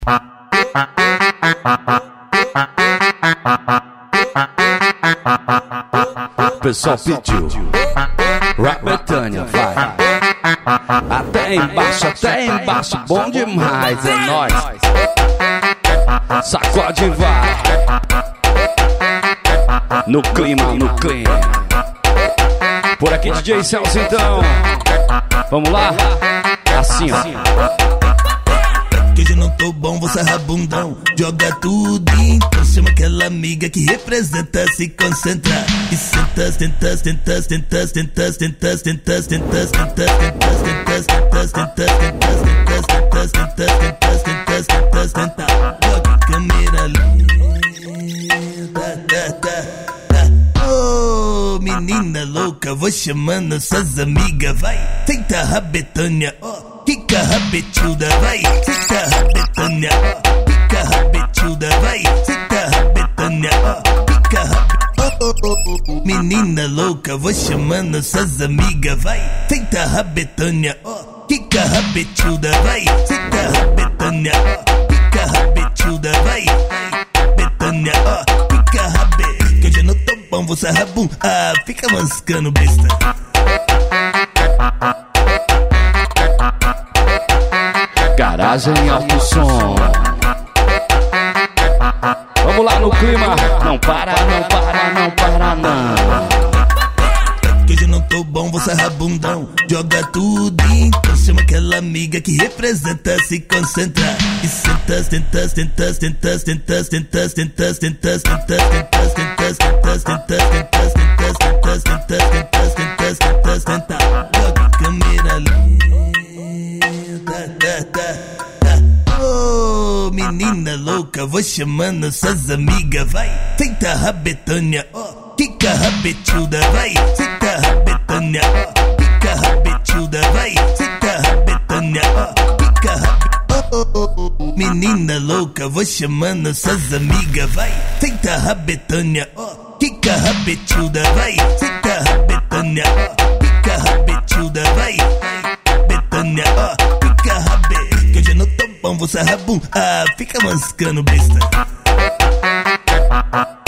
Pessoal pediu Rap Betânia, vai até embaixo, bom demais, é nóis. Sacode, vai no clima. Por aqui DJ Celso, então vamos lá, assim ó. Que hoje não tô bom, vou sarrar bundão. Joga tudo, então chama aquela amiga que representa, se concentra. E senta, joga câmera linda. Oh, menina louca, vou chamando suas amigas, vai. Senta rabetânia, ó. Fica rabetilda, vai, fica rabetânia, ó. Fica rabetilda, vai, fica rabetânia, ó. Fica rabetânia. Menina louca, vou chamando suas amigas, vai. Fica rabetânia, ó. Fica rabetilda, vai, fica rabetânia, ó. Fica rabetilda, vai, rabetânia, ó. Fica rabetânia. Que hoje eu não tô bom, vou sarrar bum. Ah, fica mascando besta. Garagem alto som. Vamos lá no clima. Não para não. Que hoje eu não tô bom, vou sarrar bundão. Joga tudo, então chama aquela amiga que representa, se concentra. E senta, joga câmera linda. Oh, menina louca, vou chamando suas amigas, vai. Senta rabetânia, ó. Fica rabetilda, vai. Senta rabetânia, ó. Fica rabetilda, vai. Senta rabetânia, ó. Fica rabetânia. Menina louca, vou chamando suas amigas, vai. Senta rabetânia, ó. Fica rabetilda, vai. Senta rabetânia, ó. Fica rabetilda, vai. Betânia, ó. Fica rabetânia. Que hoje eu não tô bom, vou sarrar bum. Ah, fica mascando besta.